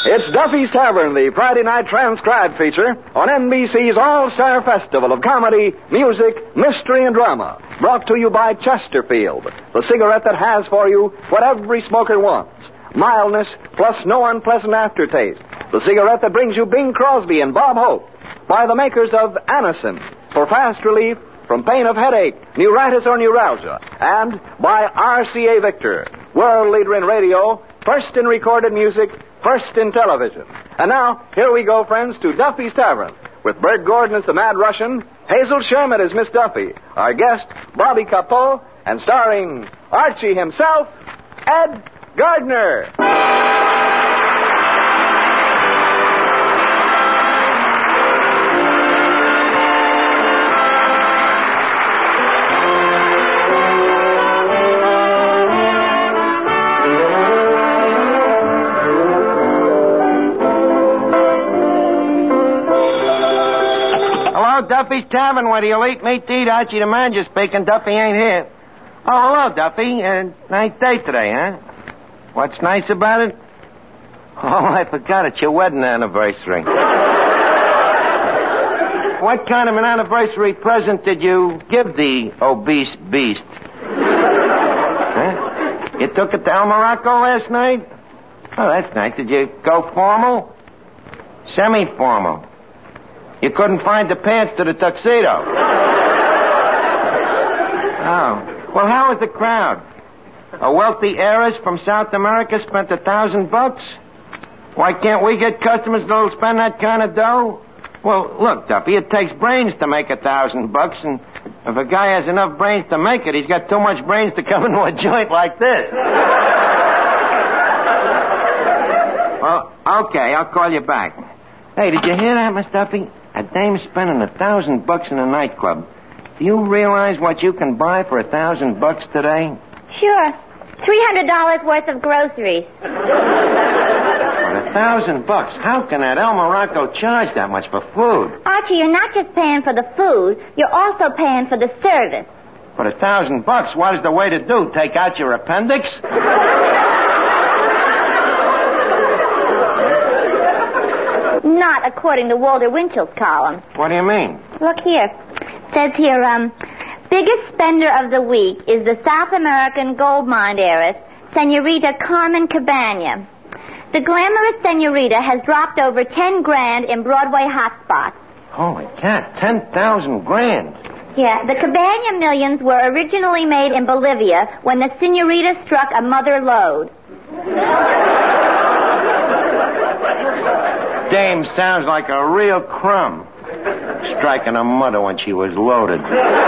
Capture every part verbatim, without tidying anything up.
It's Duffy's Tavern, the Friday night transcribed feature on N B C's All-Star Festival of Comedy, Music, Mystery, and Drama. Brought to you by Chesterfield, the cigarette that has for you what every smoker wants. Mildness plus no unpleasant aftertaste. The cigarette that brings you Bing Crosby and Bob Hope. By the makers of Anacin, for fast relief from pain of headache, neuritis, or neuralgia. And by R C A Victor, world leader in radio, first in recorded music, first in television. And now, here we go, friends, to Duffy's Tavern, with Bert Gordon as the Mad Russian, Hazel Sherman as Miss Duffy, our guest, Bobby Capot, and starring Archie himself, Ed Gardner. Duffy's Tavern, where you'll eat meat to eat. Archie the manager speaking. Duffy ain't here. Oh, hello, Duffy. Uh, nice day today, huh? What's nice about it? Oh, I forgot. It's your wedding anniversary. What kind of an anniversary present did you give the obese beast? Huh? You took it to El Morocco last night? Oh, that's nice. Did you go formal? Semi-formal. You couldn't find the pants to the tuxedo. Oh. Well, how was the crowd? A wealthy heiress from South America spent a thousand bucks? Why can't we get customers that'll spend that kind of dough? Well, look, Duffy, it takes brains to make a thousand bucks, and if a guy has enough brains to make it, he's got too much brains to come into a joint like this. Well, okay, I'll call you back. Hey, did you hear that, Miss Duffy? A dame spending a thousand bucks in a nightclub. Do you realize what you can buy for a thousand bucks today? Sure. Three hundred dollars worth of groceries. For a thousand bucks? How can that El Morocco charge that much for food? Archie, you're not just paying for the food, you're also paying for the service. For a thousand bucks, what is the way to do? Take out your appendix? Not according to Walter Winchell's column. What do you mean? Look here. It says here, um, biggest spender of the week is the South American gold mine heiress, Senorita Carmen Cabana. The glamorous Senorita has dropped over ten grand in Broadway hotspots. Holy cat, ten thousand grand. Yeah, the Cabana millions were originally made in Bolivia when the Senorita struck a mother lode. Dame sounds like a real crumb. Striking a mother when she was loaded.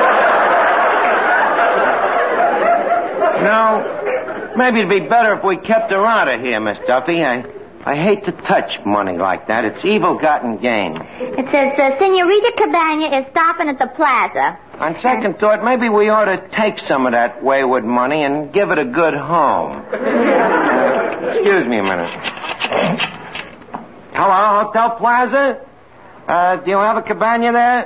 No, maybe it'd be better if we kept her out of here, Miss Duffy. I, I hate to touch money like that. It's evil-gotten gain. It says uh, Senorita Cabana is stopping at the plaza. On second thought, maybe we ought to take some of that wayward money and give it a good home. Uh, excuse me a minute. Hello, Hotel Plaza? Uh, do you have a cabana there?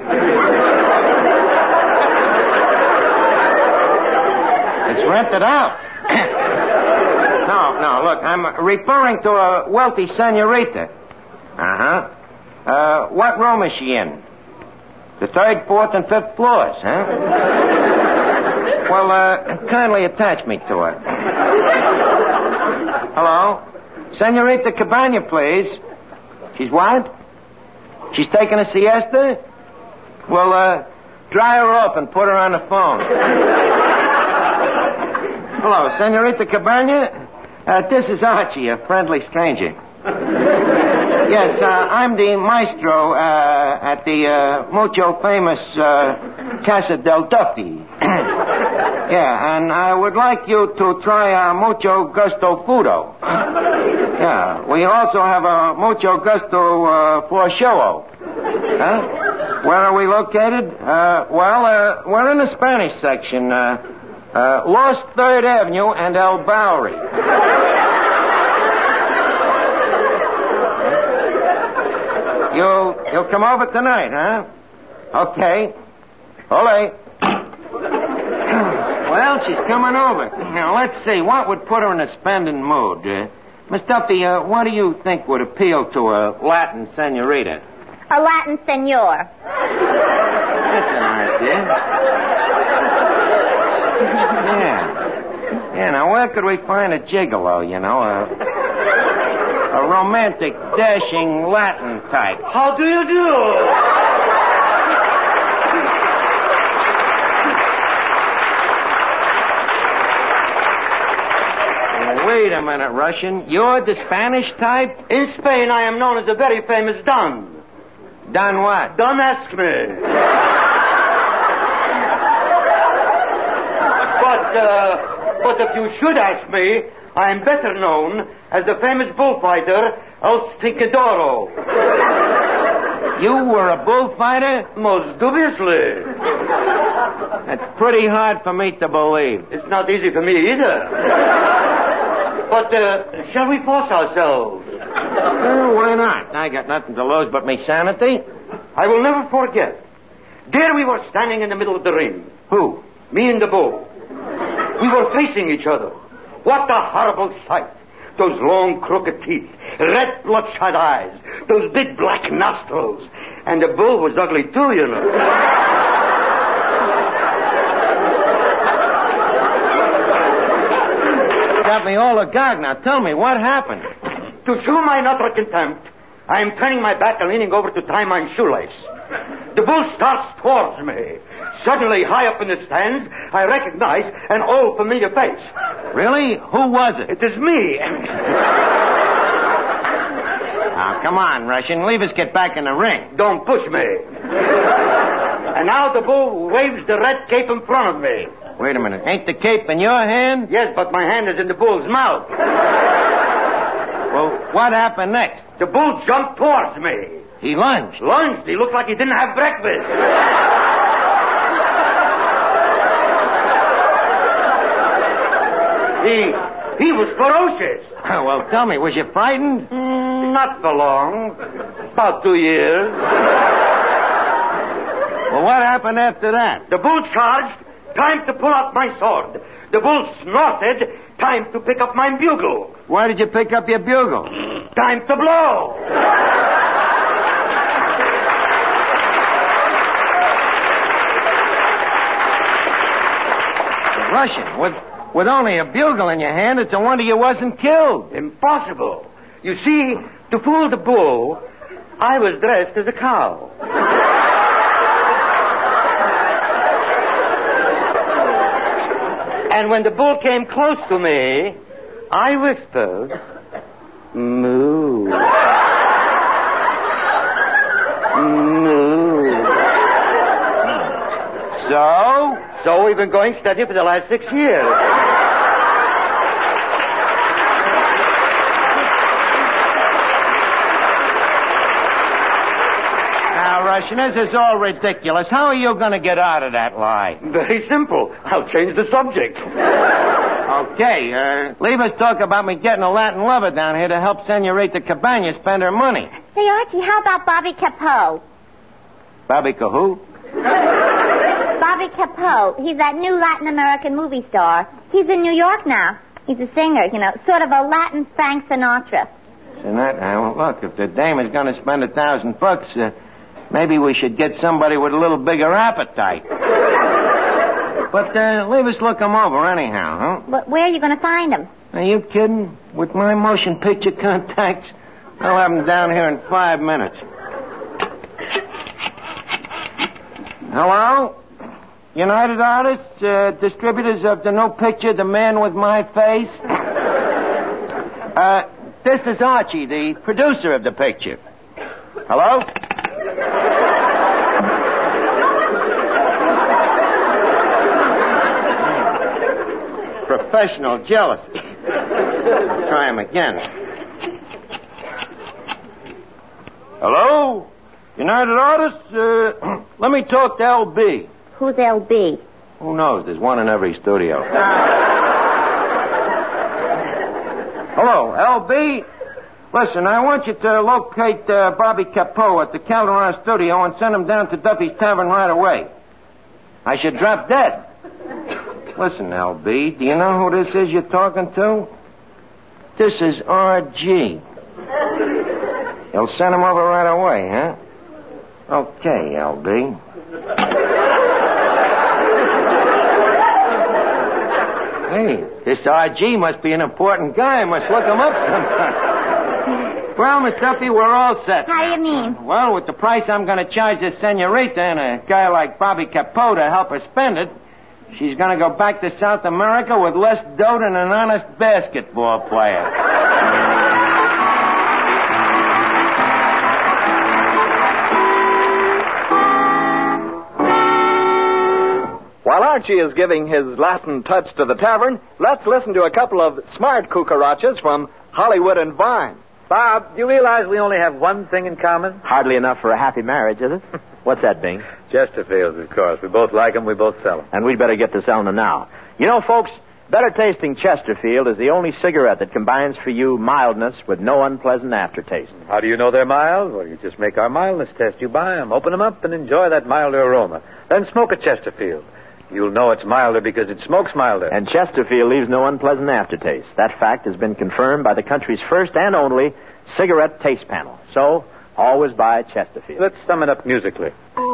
It's rented out. no, no, look, I'm referring to a wealthy senorita. Uh-huh. Uh, what room is she in? The third, fourth, and fifth floors, huh? Well, uh, kindly attach me to her. Hello? Senorita Cabana, please. She's what? She's taking a siesta? Well, uh, dry her up and put her on the phone. Hello, Senorita Cabana? Uh, this is Archie, a friendly stranger. Yes, uh, I'm the maestro uh, at the uh, mucho famous uh, Casa del Duffy. Yeah, and I would like you to try uh, mucho gusto fudo. Yeah, we also have a mucho gusto uh, prosciutto. Huh? Where are we located? Uh, well, uh, we're in the Spanish section. Uh, uh, Lost third Avenue and El Bowery. You'll, you'll come over tonight, huh? Okay. Ole. Well, she's coming over. Now, let's see. What would put her in a spending mood? Uh, Miss Duffy, uh, what do you think would appeal to a Latin senorita? A Latin senor. That's an idea. Yeah. Yeah, now where could we find a gigolo, you know? A, a romantic, dashing Latin type. How do you do? Wait a minute, Russian. You're the Spanish type? In Spain, I am known as a very famous Don. Don what? Don't ask me. but, uh, but if you should ask me, I am better known as the famous bullfighter, El Stinkadoro. You were a bullfighter? Most dubiously. That's pretty hard for me to believe. It's not easy for me either. But, uh, shall we force ourselves? Well, why not? I got nothing to lose but me sanity. I will never forget. There we were standing in the middle of the ring. Who? Me and the bull. We were facing each other. What a horrible sight. Those long, crooked teeth, red, bloodshot eyes, those big black nostrils. And the bull was ugly, too, you know. Got me all agog. Now tell me, what happened? To show my utter contempt, I am turning my back and leaning over to tie my shoelace. The bull starts towards me. Suddenly, high up in the stands, I recognize an old familiar face. Really? Who was it? It is me. And... Now, come on, Russian. Leave us get back in the ring. Don't push me. And now the bull waves the red cape in front of me. Wait a minute. Ain't the cape in your hand? Yes, but my hand is in the bull's mouth. Well, what happened next? The bull jumped towards me. He lunged. Lunged? He looked like he didn't have breakfast. he, he was ferocious. Well, tell me, was you frightened? Mm, not for long. About two years. Well, what happened after that? The bull charged. Time to pull out my sword. The bull snorted. Time to pick up my bugle. Why did you pick up your bugle? Time to blow. Russian, with, with only a bugle in your hand, it's a wonder you wasn't killed. Impossible. You see, to fool the bull, I was dressed as a cow. And when the bull came close to me, I whispered, moo. Moo. So? So we've been going steady for the last six years. Now, Russian, this is all ridiculous. How are you going to get out of that lie? Very simple. I'll change the subject. Okay, uh, leave us talk about me getting a Latin lover down here to help Senorita Cabana spend her money. Say, Archie, how about Bobby Capot? Bobby Cahoo? Bobby Capot. He's that new Latin American movie star. He's in New York now. He's a singer, you know, sort of a Latin Frank Sinatra. Sinatra? Well, look, if the dame is going to spend a thousand bucks, uh, maybe we should get somebody with a little bigger appetite. But uh, leave us look him over anyhow, huh? But where are you going to find him? Are you kidding? With my motion picture contacts, I'll have him down here in five minutes. Hello? United Artists, uh, distributors of the new picture, The Man with My Face. Uh, this is Archie, the producer of the picture. Hello? Professional jealousy. Try him again. Hello? United Artists, uh, let me talk to L B. Who's L B? Who knows? There's one in every studio. Hello, L B? Listen, I want you to locate uh, Bobby Capot at the Calderon studio and send him down to Duffy's Tavern right away. I should drop dead. Listen, L B, do you know who this is you're talking to? This is R G. You'll send him over right away, huh? Okay, L D. Hey, this R G must be an important guy. I must look him up sometime. Well, Miss Duffy, we're all set. How do you mean? Well, with the price I'm going to charge this senorita and a guy like Bobby Capot to help her spend it, she's going to go back to South America with less dough than an honest basketball player. While Archie is giving his Latin touch to the tavern, let's listen to a couple of smart cucarachas from Hollywood and Vine. Bob, do you realize we only have one thing in common? Hardly enough for a happy marriage, is it? What's that, Bing? Chesterfields, of course. We both like them. We both sell them. And we'd better get to selling them now. You know, folks, better tasting Chesterfield is the only cigarette that combines for you mildness with no unpleasant aftertaste. How do you know they're mild? Well, you just make our mildness test. You buy them, open them up, and enjoy that milder aroma. Then smoke a Chesterfield. You'll know it's milder because it smokes milder. And Chesterfield leaves no unpleasant aftertaste. That fact has been confirmed by the country's first and only cigarette taste panel. So, always buy Chesterfield. Let's sum it up musically.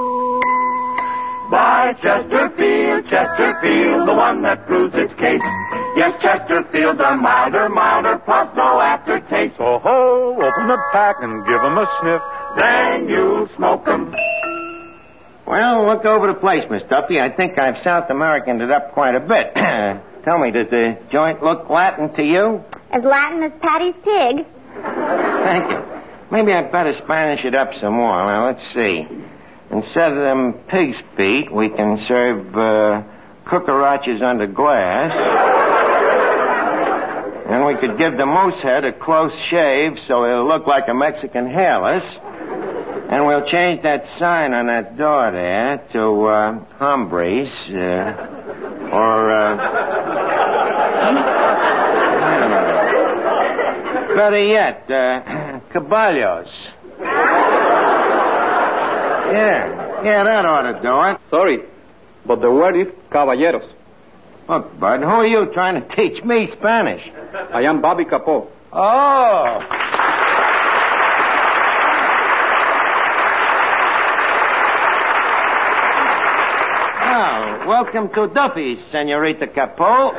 Buy Chesterfield, Chesterfield, the one that proves its case. Yes, Chesterfields are milder, milder, plus no aftertaste. So ho, open the pack and give 'em a sniff. Then you'll smoke 'em. Well, look over the place, Miss Duffy. I think I've South Americaned it up quite a bit. Tell me, does the joint look Latin to you? As Latin as Patty's pig. Thank you. Maybe I'd better Spanish it up some more. Well, let's see. Instead of them pig's feet, we can serve uh, cucarachas under glass. And we could give the moose head a close shave so it'll look like a Mexican hairless. And we'll change that sign on that door there to uh, Hombres, uh, or, uh... I don't know. Better yet, uh, Caballos. Yeah, yeah, that ought to do it. Sorry, but the word is caballeros. Look, Bud, who are you trying to teach me Spanish? I am Bobby Capot. Oh! Well, welcome to Duffy's, Senorita Capot.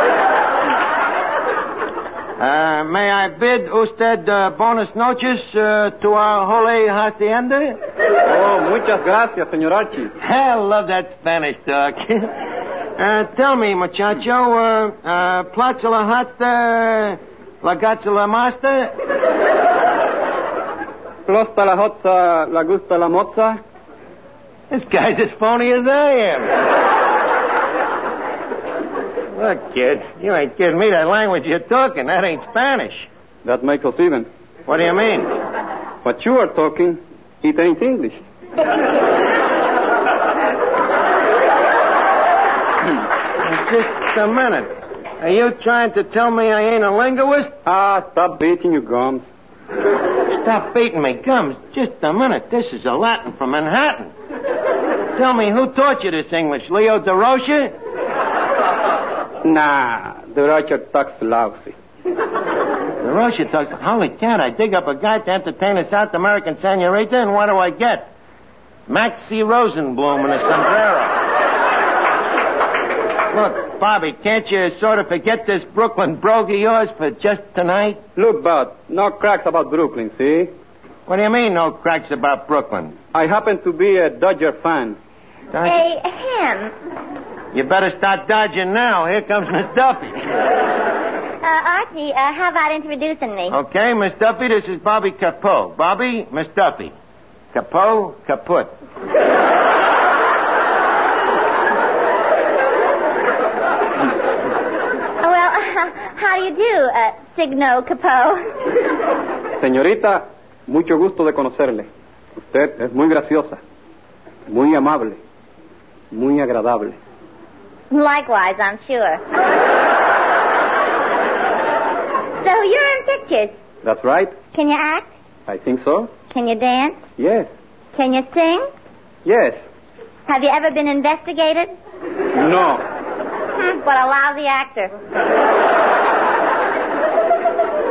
Uh, may I bid usted uh, buenas noches uh, to our holy hacienda? Oh, muchas gracias, señor Archie. I love that Spanish talk. uh, tell me, muchacho, uh, uh, Plaza la Hasta, la Gatza la Master? Plosta la hotza, la gusta la mozza? This guy's as phony as I am. Look, kid, you ain't kidding me. That language you're talking, that ain't Spanish. That makes us even. What do you mean? What you are talking, it ain't English. Just a minute. Are you trying to tell me I ain't a linguist? Ah, stop beating your gums. Stop beating me gums. Just a minute. This is a Latin from Manhattan. Tell me, who taught you this English? Leo DeRocha? Nah, the Roger talks lousy. DeRocha talks... Holy cat, I dig up a guy to entertain a South American senorita, and what do I get? Maxie Rosenblum and a sombrero. Look, Bobby, can't you sort of forget this Brooklyn brogue of yours for just tonight? Look, Bud, no cracks about Brooklyn, see? What do you mean, no cracks about Brooklyn? I happen to be a Dodger fan. Dodger? Hey, him. You better start dodging now. Here comes Miss Duffy. Uh, Archie, uh, how about introducing me? Okay, Miss Duffy, this is Bobby Capot. Bobby, Miss Duffy. Capot, kaput. Well, uh, how do you do, uh, Signo Capot? Señorita, mucho gusto de conocerle. Usted es muy graciosa, muy amable, muy agradable. Likewise, I'm sure. So you're in pictures? That's right. Can you act? I think so. Can you dance? Yes. Can you sing? Yes. Have you ever been investigated? No. Hmm, what a lousy actor.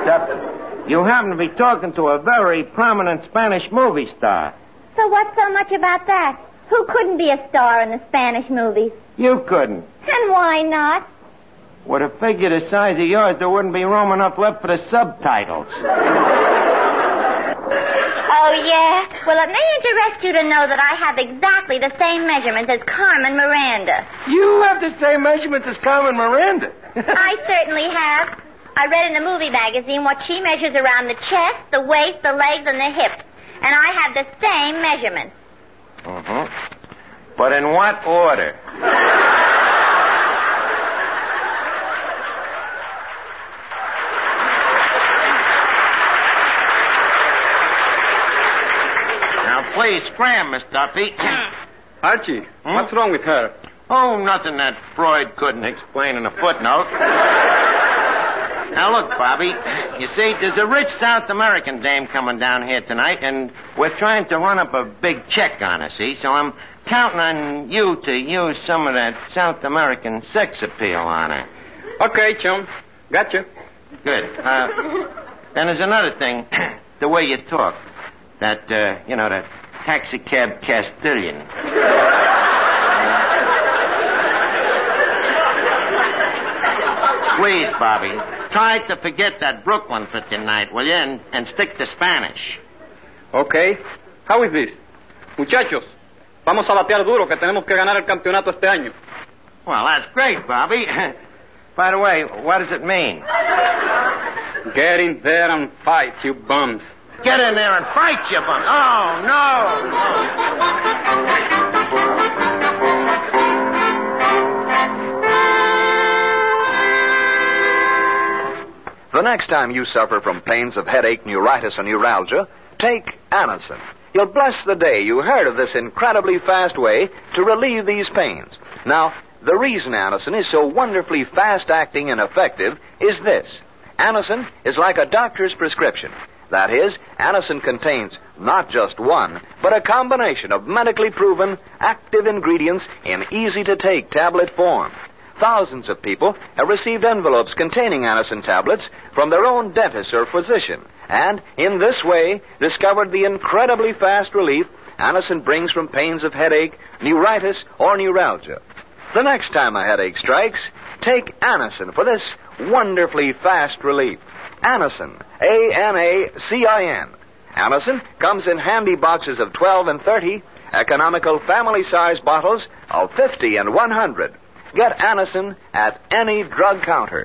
Duffy, you happen to be talking to a very prominent Spanish movie star. So what's so much about that? Who couldn't be a star in the Spanish movies? You couldn't. And why not? With a figure the size of yours, there wouldn't be room enough left for the subtitles. Oh, yeah? Well, it may interest you to know that I have exactly the same measurements as Carmen Miranda. You have the same measurements as Carmen Miranda? I certainly have. I read in a movie magazine what she measures around the chest, the waist, the legs, and the hips. And I have the same measurements. Uh-huh. But in what order? Now, please scram, Miss Duffy. Archie, Hmm? what's wrong with her? Oh, nothing that Freud couldn't explain in a footnote. Now, look, Bobby, you see, there's a rich South American dame coming down here tonight, and we're trying to run up a big check on her, see? So I'm counting on you to use some of that South American sex appeal on her. Okay, chum. Gotcha. Good. Uh, then there's another thing, the way you talk. That, uh, you know, that taxicab Castilian. Please, Bobby, try to forget that Brooklyn for tonight, will you? And, and stick to Spanish. Okay. How is this? Muchachos, vamos a batear duro que tenemos que ganar el campeonato este año. Well, that's great, Bobby. By the way, what does it mean? Get in there and fight, you bums. Get in there and fight, you bum. Oh, no. The next time you suffer from pains of headache, neuritis, or neuralgia, take Anacin. You'll bless the day you heard of this incredibly fast way to relieve these pains. Now, the reason Anacin is so wonderfully fast-acting and effective is this. Anacin is like a doctor's prescription. That is, Anacin contains not just one, but a combination of medically proven active ingredients in easy-to-take tablet form. Thousands of people have received envelopes containing Anacin tablets from their own dentist or physician, and in this way discovered the incredibly fast relief Anacin brings from pains of headache, neuritis, or neuralgia. The next time a headache strikes, take Anacin for this wonderfully fast relief. Anacin, A N A C I N. Anacin comes in handy boxes of twelve and thirty, economical family-size bottles of fifty and one hundred. Get Anacin at any drug counter.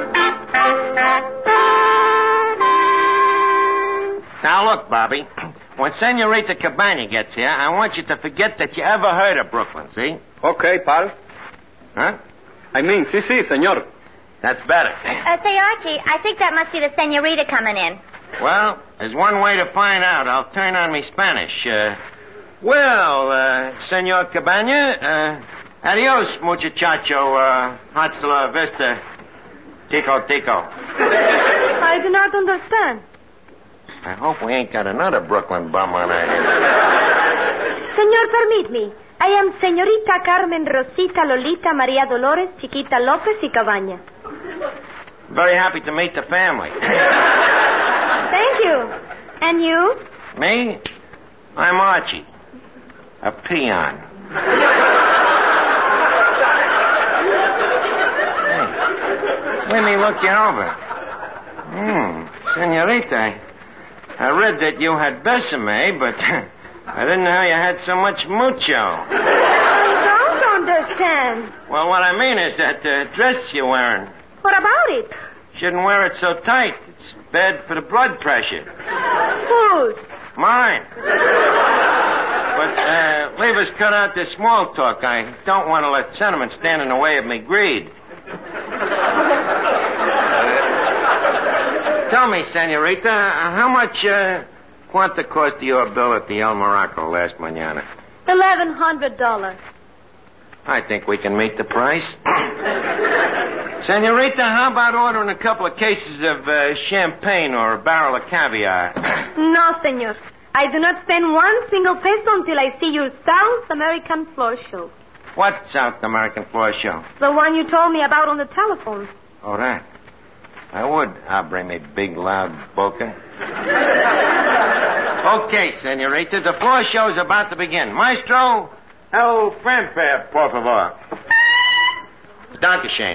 Now, look, Bobby. When Senorita Cabana gets here, I want you to forget that you ever heard of Brooklyn, see? Okay, pal. Huh? I mean, sí, sí, señor. That's better. Uh, say, Archie, I think that must be the senorita coming in. Well, there's one way to find out. I'll turn on me Spanish. Uh, well, uh, Senor Cabana, uh, adios, muchacho, uh, hasta la vista, tico, tico. I do not understand. I hope we ain't got another Brooklyn bum on our hands. Senor, permit me. I am Señorita Carmen Rosita Lolita María Dolores Chiquita López y Cabaña. Very happy to meet the family. Thank you. And you? Me? I'm Archie. A peon. Hey, let me look you over. Hmm, Senorita, I read that you had Besame, but I didn't know you had so much mucho. I don't understand. Well, what I mean is that uh, dress you're wearing. What about it? Shouldn't wear it so tight. It's bad for the blood pressure. Whose? Mine. But uh, leave us cut out this small talk. I don't want to let sentiment stand in the way of me greed. Tell me, Senorita, how much uh, quanta cost your bill at the El Morocco last mañana? Eleven hundred dollars. I think we can meet the price. Senorita, how about ordering a couple of cases of uh, champagne or a barrel of caviar? No, senor. I do not spend one single peso until I see your South American floor show. What South American floor show? The one you told me about on the telephone. Oh, that. I would, Aubrey, me big, loud boca. Okay, senorita, the floor show's about to begin. Maestro, el fanfare, por favor. Dankeschön.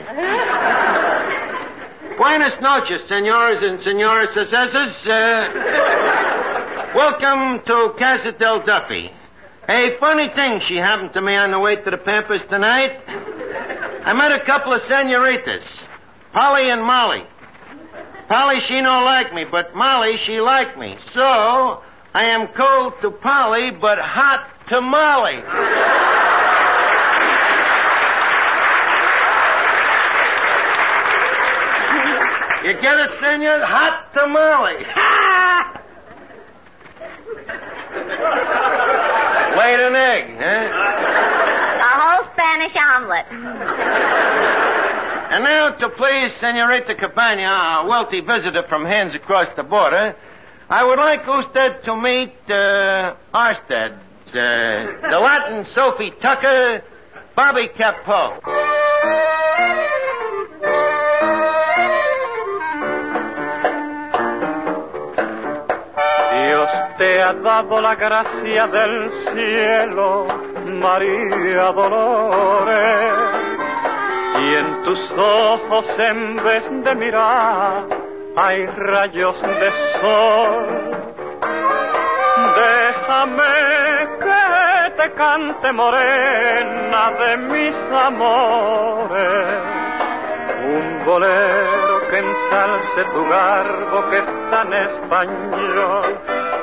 Buenas noches, senores and señoras. Uh, welcome to Casa del Duffy. A funny thing she happened to me on the way to the Pampas tonight. I met a couple of senoritas, Polly and Molly. Polly, she don't like me, but Molly, she like me. So, I am cold to Polly, but hot to Molly. You get it, senor? Hot tamale. Laid an egg, huh? A whole Spanish omelet. And now, to please Senorita Cabana, a wealthy visitor from hands across the border, I would like usted to meet uh, Arsted, uh, the Latin Sophie Tucker, Bobby Capot. Te ha dado la gracia del cielo, María Dolores, y en tus ojos en vez de mirar hay rayos de sol. Déjame que te cante, morena de mis amores, un bolero que ensalce tu garbo que es tan español.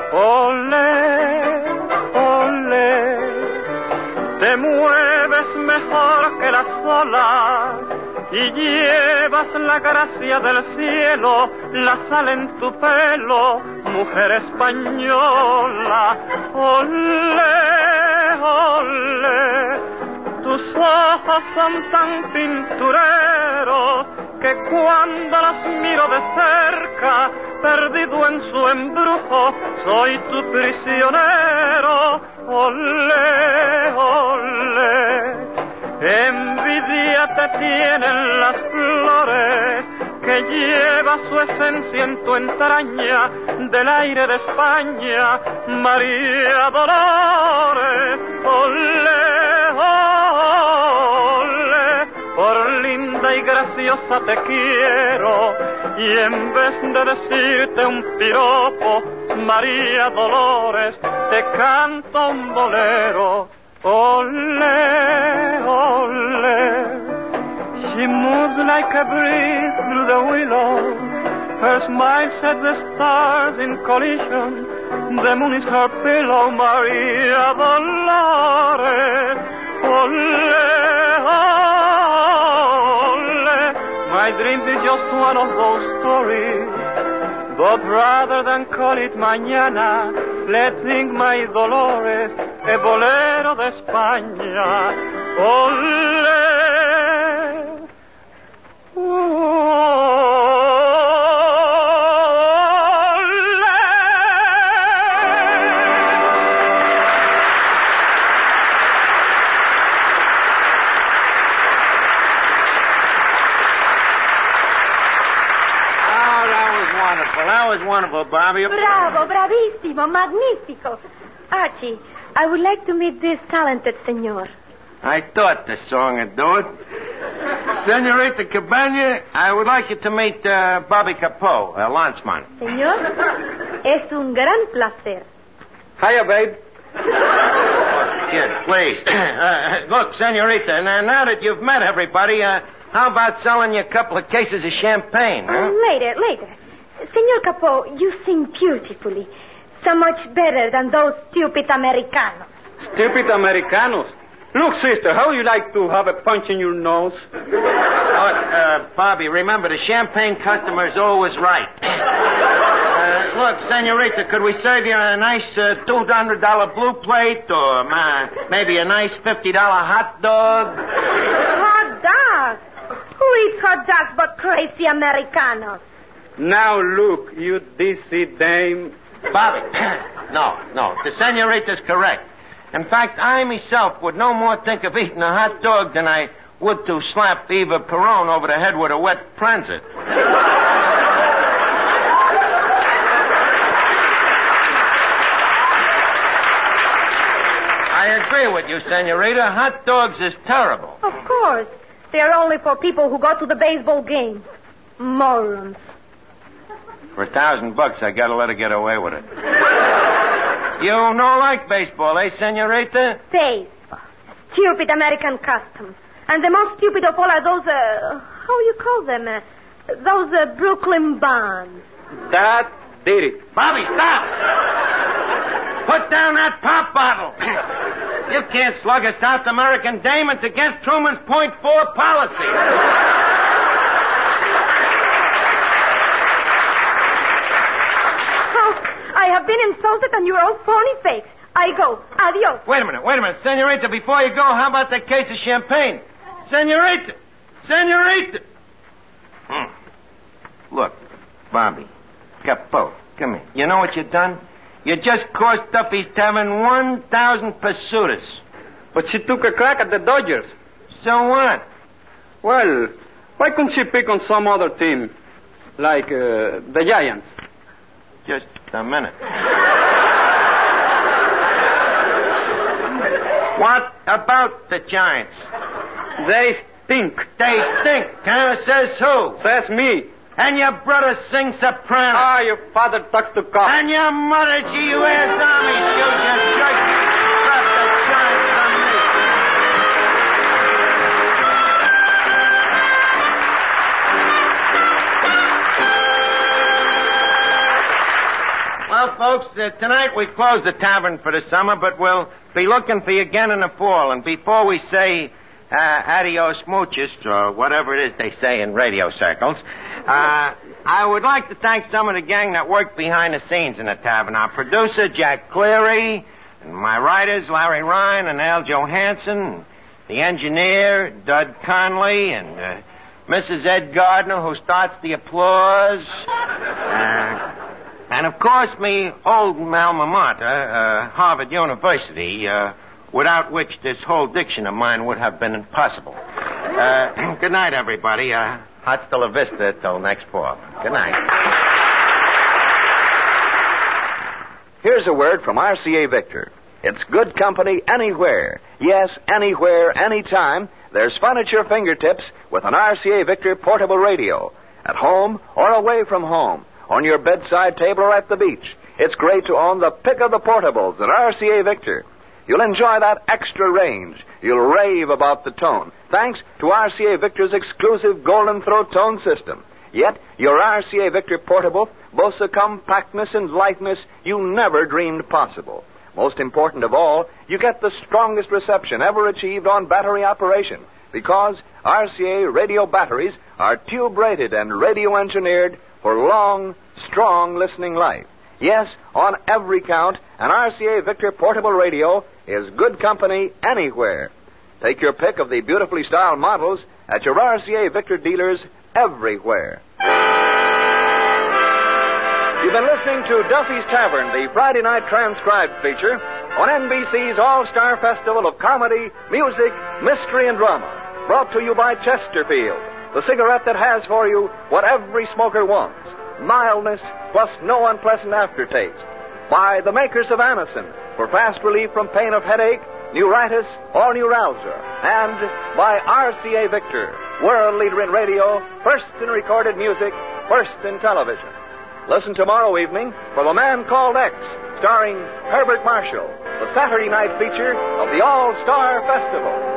Olé, olé, te mueves mejor que las olas y llevas la gracia del cielo, la sal en tu pelo, mujer española. Olé, olé, tus ojos son tan pintureros que cuando los miro de cerca, perdido en su embrujo, soy tu prisionero. Olé, olé, envidia te tienen las flores que lleva su esencia en tu entraña del aire de España, María Dolores. Olé, olé, por linda y graciosa te quiero, y en vez de decirte un piropo, María Dolores, te canto un bolero. Olé, olé, she moves like a breeze through the willow, her smile sets the stars in collision, the moon is her pillow, María Dolores. Olé, olé, my dreams is just one of those stories, but rather than call it mañana, let's sing my Dolores, a bolero de España. Olé, That was wonderful, Bobby. Bravo, bravissimo, magnifico. Archie, I would like to meet this talented senor. I thought the song would do it. Senorita Cabana, I would like you to meet uh, Bobby Capot, a lanceman. Señor, es un gran placer. Hiya, babe. Kid, please. Uh, look, Senorita, now, now that you've met everybody, uh, how about selling you a couple of cases of champagne, huh? Later, later. Senor Capot, you sing beautifully. So much better than those stupid Americanos. Stupid Americanos? Look, sister, how would you like to have a punch in your nose? Oh, uh, Bobby, remember, the champagne customer's always right. Uh, look, senorita, could we serve you a nice uh, two hundred dollars blue plate or uh, maybe a nice fifty dollars hot dog? Hot dog? Who eats hot dogs but crazy Americanos? Now, look, you D C dame. Bobby, no, no, the senorita's correct. In fact, I myself would no more think of eating a hot dog than I would to slap Eva Peron over the head with a wet transit. I agree with you, Senorita. Hot dogs is terrible. Of course. They are only for people who go to the baseball games. Morons. For a thousand bucks, I gotta let her get away with it. You don't like baseball, eh, Senorita? Baseball. Stupid American custom. And the most stupid of all are those, uh, how you call them? Uh, those uh, Brooklyn bonds. That did it. Bobby, stop! Put down that pop bottle. You can't slug a South American dame. It's against Truman's point four policy. I have been insulted and you're all phony fakes. I go. Adios. Wait a minute, wait a minute. Senorita, before you go, how about that case of champagne? Senorita! Senorita! Hmm. Look, Bobby, Capo, come here. You know what you've done? You just cost Duffy's Tavern one thousand pesetas. But she took a crack at the Dodgers. So what? Well, why couldn't she pick on some other team? Like uh, the Giants? Just a minute. What about the Giants? They stink. They stink, huh? Says who? Says me. And your brother sings soprano. Ah, your father talks to cops. And your mother, gee, you wears army shoes, you jerk. Stop the Giants from me. Well, folks, uh, tonight we close the tavern for the summer, but we'll be looking for you again in the fall. And before we say uh, adios muchos, or whatever it is they say in radio circles, uh, I would like to thank some of the gang that worked behind the scenes in the tavern. Our producer, Jack Cleary, and my writers, Larry Ryan and Al Johansson, the engineer, Dud Conley, and uh, Missus Ed Gardner, who starts the applause. Uh, And, of course, me old alma mater, uh, Harvard University, uh, without which this whole diction of mine would have been impossible. Uh, good night, everybody. Uh, hasta la vista till next fall. Good night. Here's a word from R C A Victor. It's good company anywhere. Yes, anywhere, anytime. There's fun at your fingertips with an R C A Victor portable radio. At home or away from home. On your bedside table or at the beach. It's great to own the pick of the portables at R C A Victor. You'll enjoy that extra range. You'll rave about the tone, thanks to R C A Victor's exclusive Golden Throat tone system. Yet, your R C A Victor portable boasts a compactness and lightness you never dreamed possible. Most important of all, you get the strongest reception ever achieved on battery operation, because R C A radio batteries are tube-rated and radio-engineered for long, strong listening life. Yes, on every count, an R C A Victor portable radio is good company anywhere. Take your pick of the beautifully styled models at your R C A Victor dealers everywhere. You've been listening to Duffy's Tavern, the Friday night transcribed feature on N B C's All-Star Festival of Comedy, Music, Mystery, and Drama. Brought to you by Chesterfield, the cigarette that has for you what every smoker wants. Mildness plus no unpleasant aftertaste. By the makers of Anacin for fast relief from pain of headache, neuritis, or neuralgia. And by R C A Victor, world leader in radio, first in recorded music, first in television. Listen tomorrow evening for The Man Called X, starring Herbert Marshall, the Saturday night feature of the All-Star Festival.